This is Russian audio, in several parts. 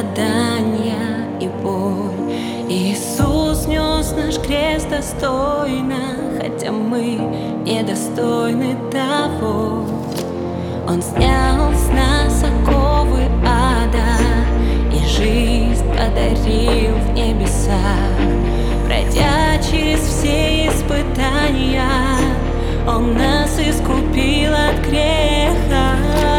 страдания и боль. Иисус нес наш крест достойно, хотя мы недостойны того. Он снял с нас оковы ада и жизнь подарил в небесах. Пройдя через все испытания, Он нас искупил от греха.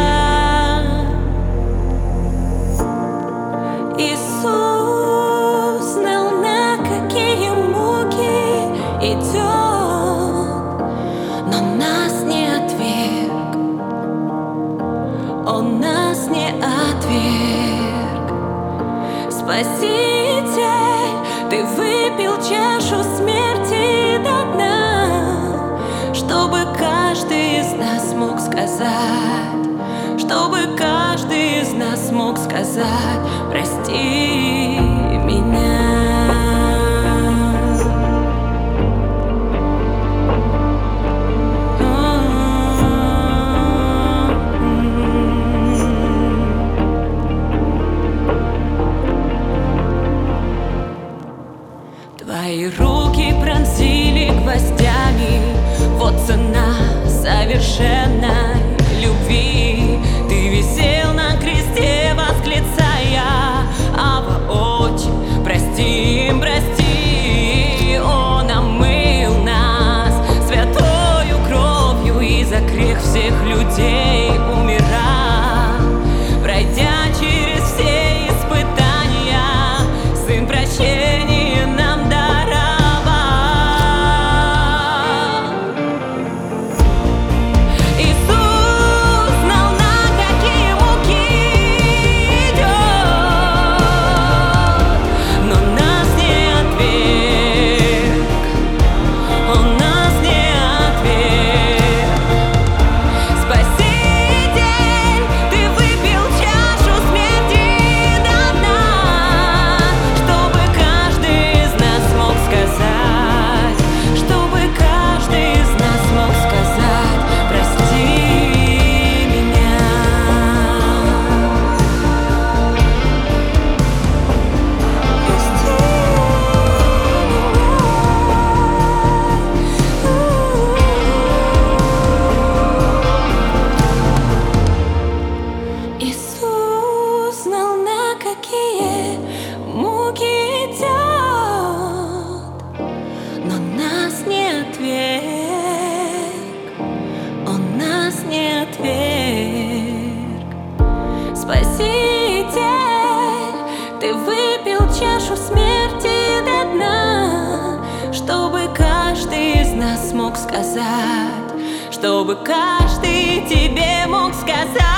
Иисус знал, на какие муки идет, но нас не отверг. Он нас не отверг. Спаситель, Ты выпил чашу смерти до дна, чтобы каждый из нас мог сказать, чтобы каждый из нас мог сказать: прости меня. Твои руки пронзили гвоздями, вот цена совершенной любви. Ты висел на кресте, восклицая: Авва, Отче, прости им, прости. Он омыл нас святою кровью и за грех всех людей умирал. Пройдя через все испытания, Сын прощения нам даровал. Иисус знал, на какие муки идет, но нас не отверг. Он нас не отверг. Спаситель, Ты выпил чашу смерти до дна, чтобы каждый из нас мог сказать, чтобы каждый из нас мог сказать: прости меня. Прости меня. Иисус знал, на какие муки идет, но нас не отверг. Он нас не отверг. Спаситель, Ты выпил чашу смерти до дна, чтобы каждый из нас мог сказать, чтобы каждый Тебе мог сказать: